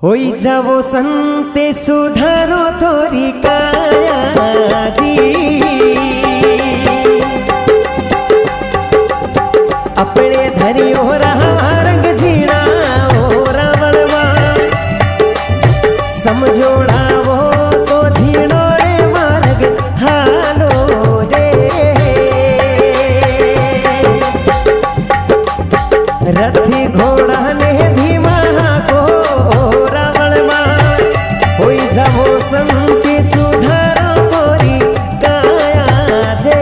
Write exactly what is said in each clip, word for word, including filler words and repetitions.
होई जावो संते सुधारो थोरी काया जी, अपने धरी हो रहा रंग जीना ओ रावणवा, समझोड़ा वो तो झीणो रे मार्ग हालो रे। रथी घोड़ा ने धीमा को रावणवा, होई जावो संति सुधारो तोरी काया जे।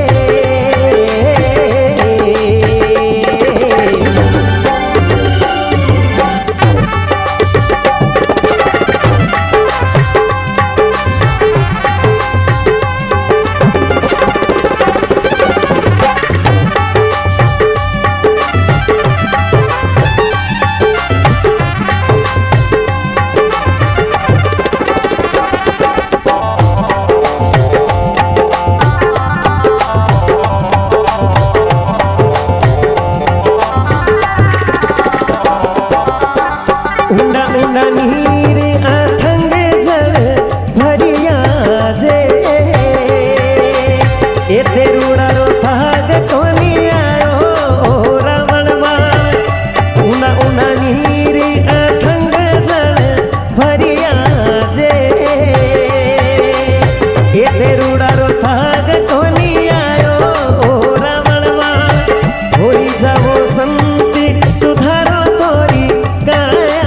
उंडा उंडा नीर अथंग जल भरिया जे, ए तेरूड़ा रो थाग कोनी आयो ओ रावणवा। उंडा उंडा नीर अथंग जल भरिया जे, ए तेरूड़ा रो थाग कोनी आयो ओ रावणवा। होई जावो संति सुधारो तोरी काया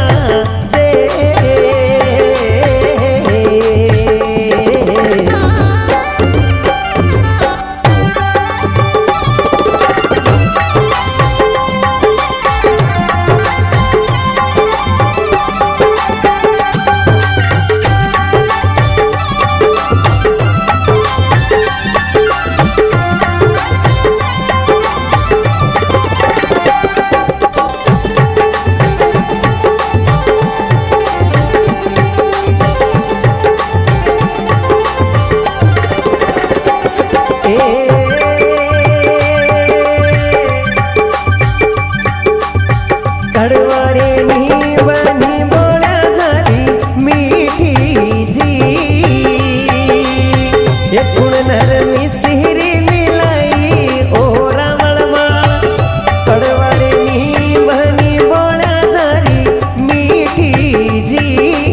कड़वारे नीवनी बोला जाली मीठी जी, ये कुण नरमी सिहरी मिलाई ओ रावणवा। कड़वारे नीवनी बोला जाली मीठी जी,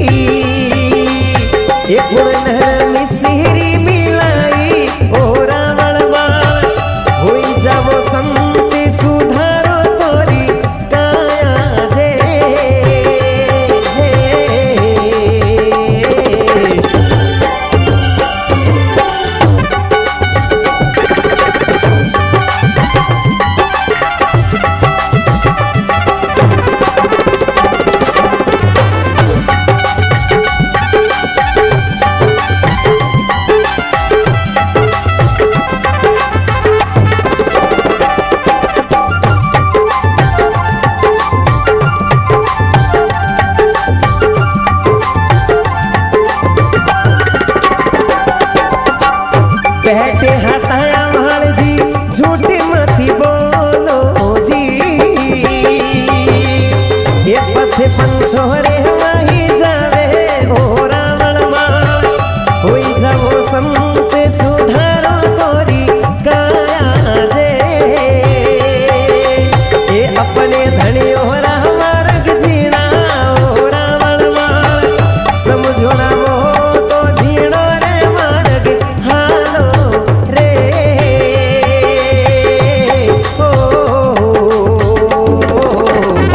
ये कुण नरमी सिहरी मिलाई ओ रावणवा। होई जावो संति सुधारो तोरी बैठे हटाया माल जी झूठी मती बोलो जी, ये पथे पंचोरे वही जावे ओ रावणवा। होई जावो संत सुधारो तोरी काया जे, ये अपने धनी हो रहा मार्ग जीना ओ रावणवा। समझोड़ा वो तो झीणो रे मार्ग हालो रे। ओ, ओ, ओ, ओ, ओ।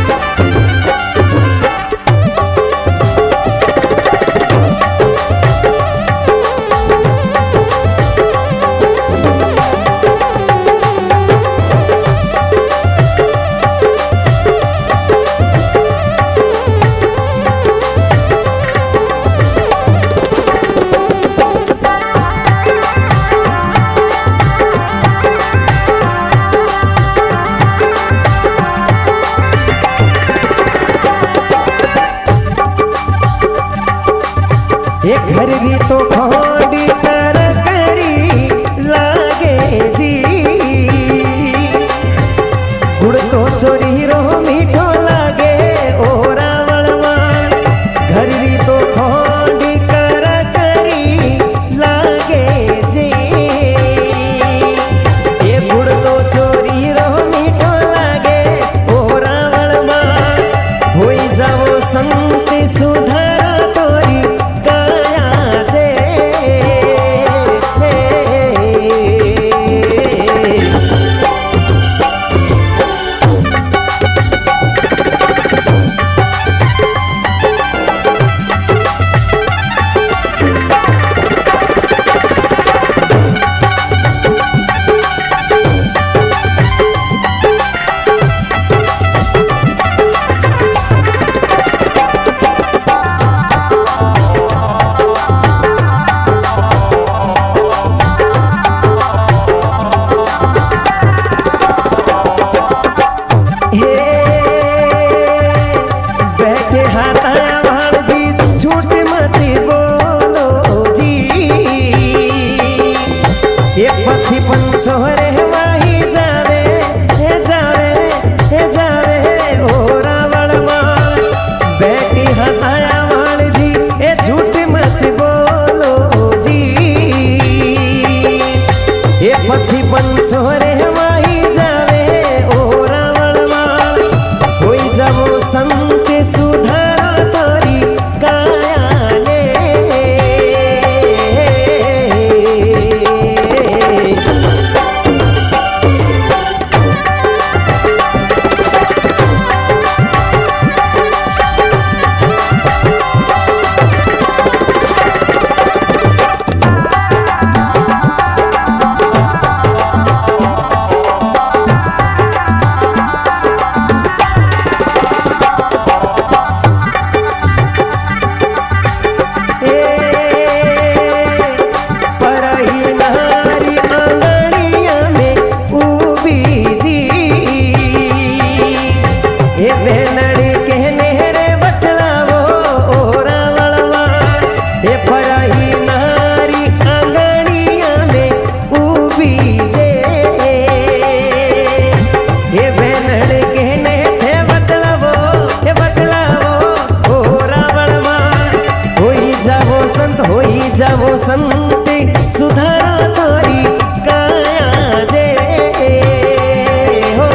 एक घर भी तो खोड़ी कर करी लागे जी, गुड़ तो चोरी रो मीठो लागे ओ रावणवा। संत सुधारा तोरी काया जे छोरे माही जावे हे जावे हे जावे ओ रावण माल बेटी हताया माल जी ए झूठ मत बोलो जी ये पथी पंचोरे माही जावे ओ रावण माल होई जावो संत सुधारा तोरी काया ने जावो संत सुधारा तोरी काया जे हो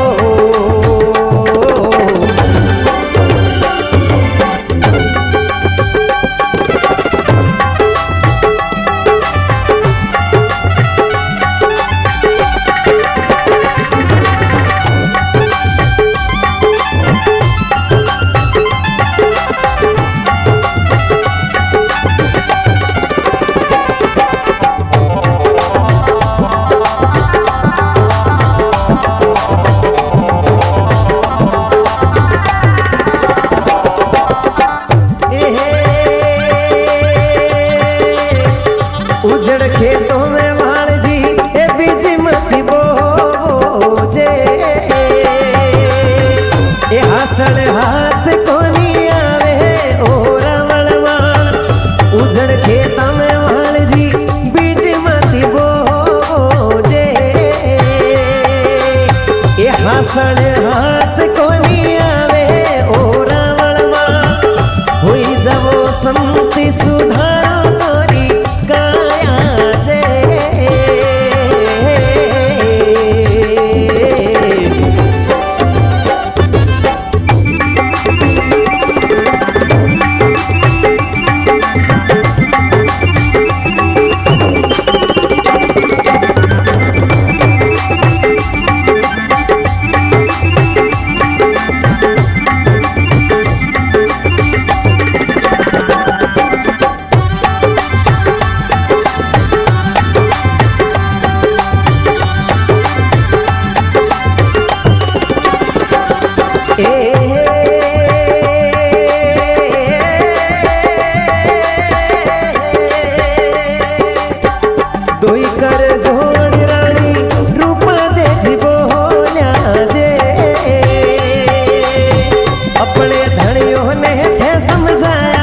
उजड़ खेतों में वाल जी ए बीज मत बोजे ए हसन हाथ कोनी आवे ओ रावण वाल उजड़ खेतों में वाल जी बीज मत बोजे ए हसन हाथ कोनी आवे ओ रावण वाल हुई जावो संत सुधारा तोरी अपने धड़ियों ने थे समझाया